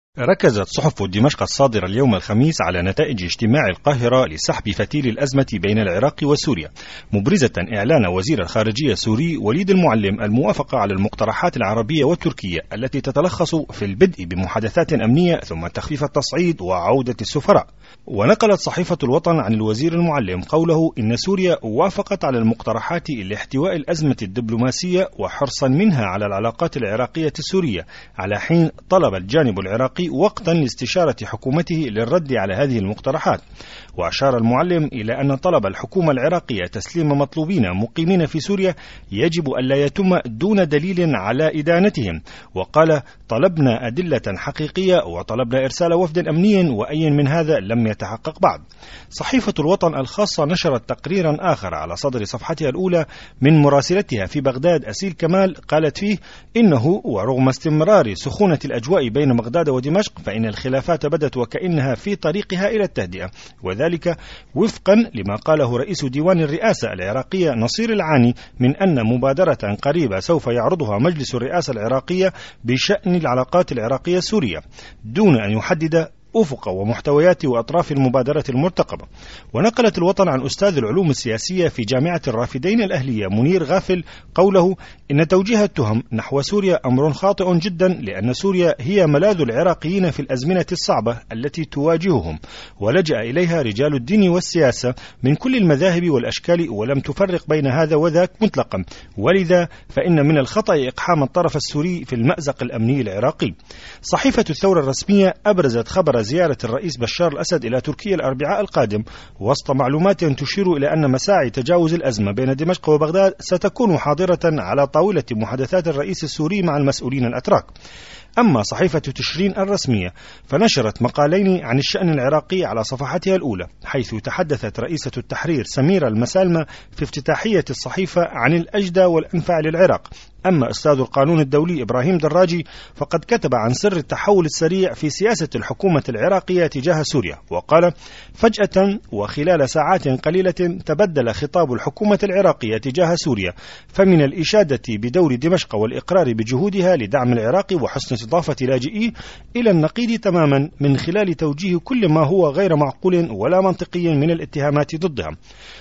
ركزت صحف دمشق الصادرة اليوم الخميس على نتائج اجتماع القاهرة لسحب فتيل الأزمة بين العراق وسوريا، مبرزة إعلان وزير الخارجية السوري وليد المعلم الموافقة على المقترحات العربية والتركية التي تتلخص في البدء بمحادثات أمنية ثم تخفيف التصعيد وعودة السفراء. ونقلت صحيفة الوطن عن الوزير المعلم قوله إن سوريا وافقت على المقترحات لاحتواء الأزمة الدبلوماسية وحرصا منها على العلاقات العراقية السورية، على حين طلب الجانب العراقي وقتا لاستشارة حكومته للرد على هذه المقترحات. وأشار المعلم إلى أن طلب الحكومة العراقية تسليم مطلوبين مقيمين في سوريا يجب ألا يتم دون دليل على إدانتهم، وقال: طلبنا أدلة حقيقية وطلبنا إرسال وفد أمني وأي من هذا لم يتحقق بعد. صحيفة الوطن الخاصة نشرت تقريرا آخر على صدر صفحتها الأولى من مراسلتها في بغداد أسيل كمال، قالت فيه إنه ورغم استمرار سخونة الأجواء بين بغداد ودمشق فإن الخلافات بدت وكأنها في طريقها إلى التهدئة، وذلك وفقا لما قاله رئيس ديوان الرئاسة العراقية نصير العاني من أن مبادرة قريبة سوف يعرضها مجلس الرئاسة العراقية بشأن العلاقات العراقية السورية، دون أن يحدد أفق ومحتويات وأطراف المبادرة المرتقبة. ونقلت الوطن عن أستاذ العلوم السياسية في جامعة الرافدين الأهلية منير غافل قوله إن توجيه التهم نحو سوريا أمر خاطئ جدا، لأن سوريا هي ملاذ العراقيين في الأزمنة الصعبة التي تواجههم، ولجأ إليها رجال الدين والسياسة من كل المذاهب والأشكال ولم تفرق بين هذا وذاك مطلقا، ولذا فإن من الخطأ إقحام الطرف السوري في المأزق الأمني العراقي. صحيفة الثورة الرسمية أبرزت خبر زيارة الرئيس بشار الأسد إلى تركيا الأربعاء القادم، وسط معلومات تشير إلى أن مساعي تجاوز الأزمة بين دمشق وبغداد ستكون حاضرة على طاولة محادثات الرئيس السوري مع المسؤولين الأتراك. أما صحيفة تشرين الرسمية فنشرت مقالين عن الشأن العراقي على صفحتها الأولى، حيث تحدثت رئيسة التحرير سميرة المسالمة في افتتاحية الصحيفة عن الأجدى والأنفع للعراق. أما أستاذ القانون الدولي إبراهيم دراجي فقد كتب عن سر التحول السريع في سياسة الحكومة العراقية تجاه سوريا، وقال: فجأة وخلال ساعات قليلة تبدل خطاب الحكومة العراقية تجاه سوريا، فمن الإشادة بدور دمشق والإقرار بجهودها لدعم العراق وحسن استضافة لاجئيه، إلى النقيض تماما من خلال توجيه كل ما هو غير معقول ولا منطقي من الاتهامات ضدها.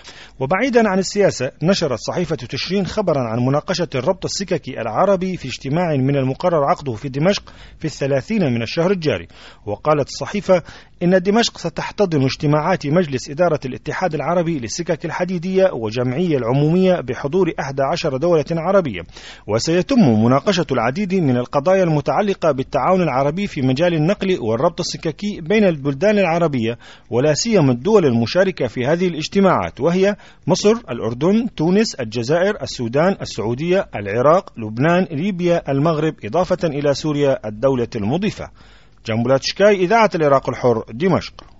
وبعيدا عن السياسة، نشرت صحيفة تشرين خبرا عن مناقشة الربط السككي العربي في اجتماع من المقرر عقده في دمشق في 30 من الشهر الجاري. وقالت الصحيفة إن دمشق ستحتضن اجتماعات مجلس إدارة الاتحاد العربي للسكك الحديدية وجمعية العمومية بحضور 11 دولة عربية، وسيتم مناقشة العديد من القضايا المتعلقة بالتعاون العربي في مجال النقل والربط السككي بين البلدان العربية، ولا سيما الدول المشاركة في هذه الاجتماعات، وهي مصر، الأردن، تونس، الجزائر، السودان، السعودية، العراق، لبنان، ليبيا، المغرب، إضافة إلى سوريا الدولة المضيفة. جنبلات شكاي، إذاعة العراق الحر، دمشق.